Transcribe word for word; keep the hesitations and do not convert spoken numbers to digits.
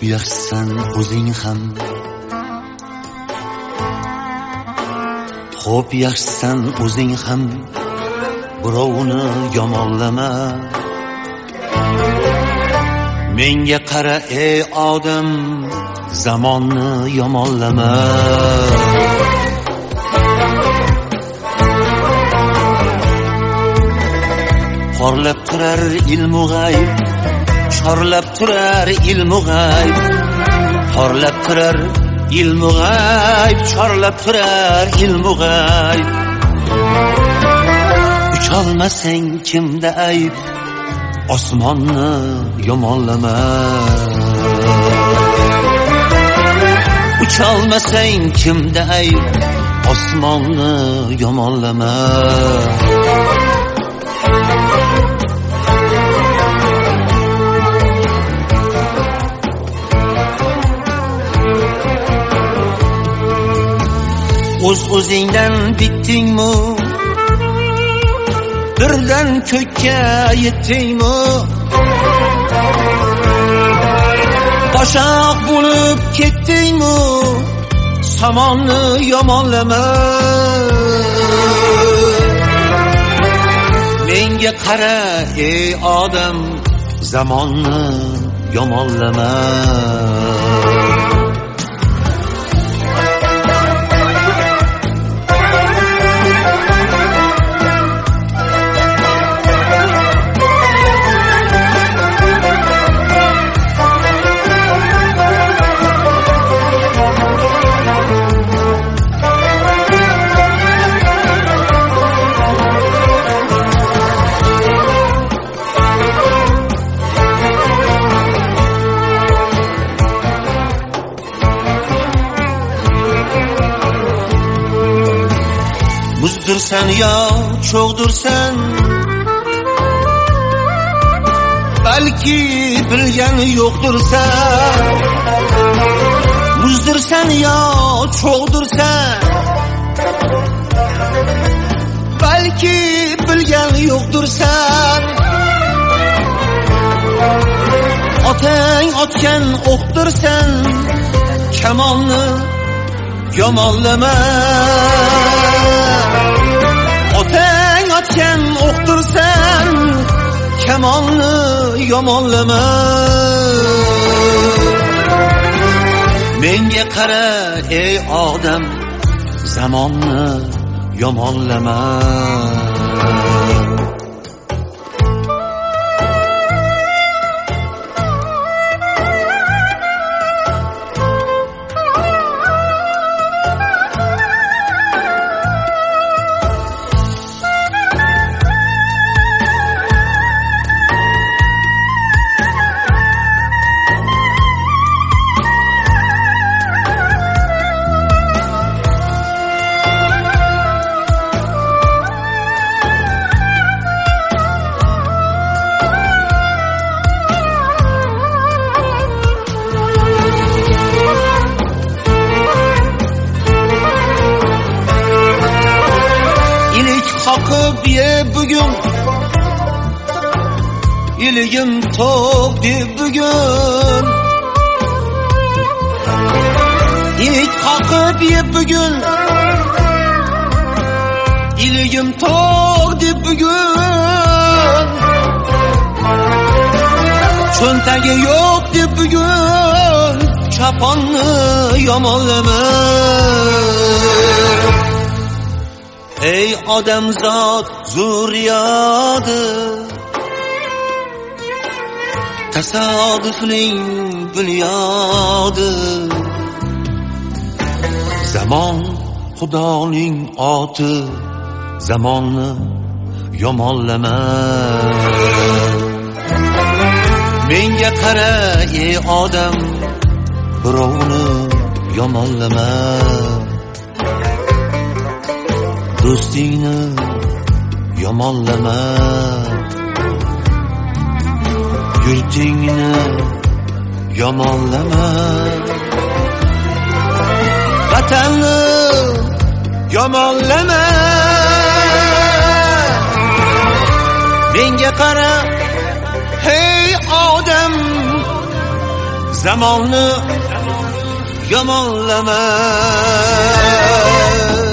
yaxshisan o'zing ham, xo'p yaxshisan o'zing ham, birovni yomonlama. Menga qara ey odam, zamonni yomonlama. Porlab turar ilmu g'ayb, chorlab turar ilmu g'ayb. Porlab turar ilmu g'ayb, chorlab turar ilmu g'ayb. Ucholmasang kimda ayb, osmonni yomonlama. Ucholmasang kimda ayb, osmonni yomonlama. O'z o'zingdan bitdingmi, birdan ko'kka yetdingmi? Boshaq bo'lib ketdingmi, samonni yomonlama. Menga qara ey odam, zamonni yomonlama. Muzdursan yo cho'g'dursan, balki bilgani yo'qdirsan. Muzdursan yo cho'g'dursan, balki bilgani yo'qdirsan. Otang otgan o'qdirsan, kamonni yomonlama. Otang otgan o'qdirsan, kamonni yomonlama. Menga qara ey odam, zamonni yomonlama. Qoqib ye bugun, iligim to'q deb bugun. Ilik qoqib ye bugun, iligim to'q deb bugun. Cho'ntagi yo'q deb bugun, chaponni yomonlama. Ey odamzod zurriyodi, tasodifning bunyodi. Zamon Xudoning oti, zamonni yomonlama. Menga qara ey odam, birovni yomonlama. Do'stingni yomonlama. Yurtingni yomonlama. Vatanni yomonlama. Menga qara hey odam, zamonni yomonlama.